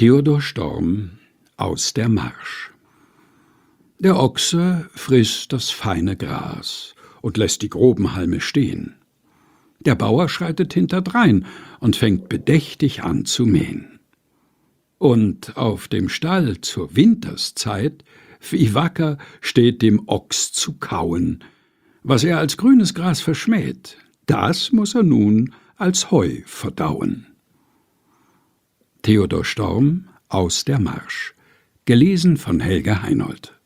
Theodor Storm aus der Marsch. Der Ochse frisst das feine Gras und lässt die groben Halme stehen. Der Bauer schreitet hinterdrein und fängt bedächtig an zu mähen. Und auf dem Stall zur Winterszeit, wie wacker steht dem Ochs zu kauen. Was er als grünes Gras verschmäht, das muß er nun als Heu verdauen. Theodor Storm aus der Marsch. Gelesen von Helga Heinold.